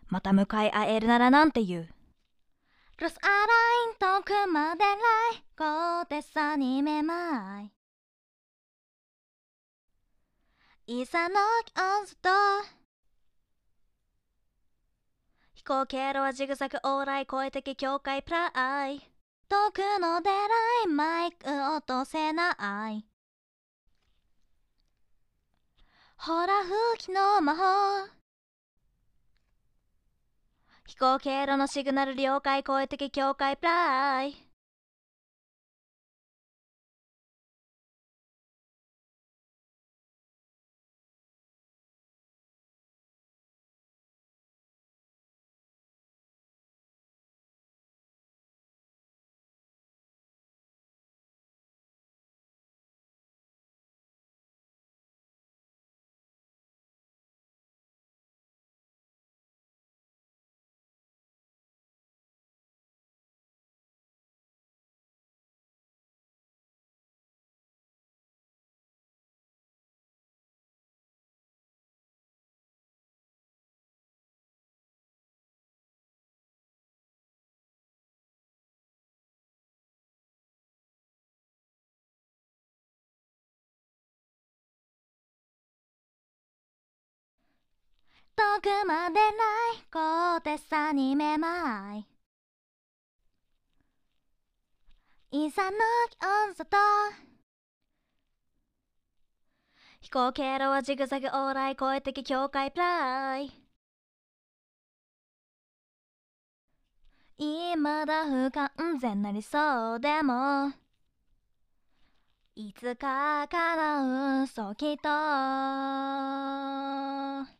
また向かい合えるならなんて言う。 ロスアライン遠くまでライ高低差にめまいいざのオンズと飛行経路はジグザグ往来声的境界プライ。 遠くの出来マイク落とせないほら吹きの魔法飛行経路のシグナル了解声的境界プライ。 遠くまでライ高低差にめまいざのオンズと飛行経路はジグザグ往来声的境界プライ。 未だ不完全な理想でもいつか叶うそうきっと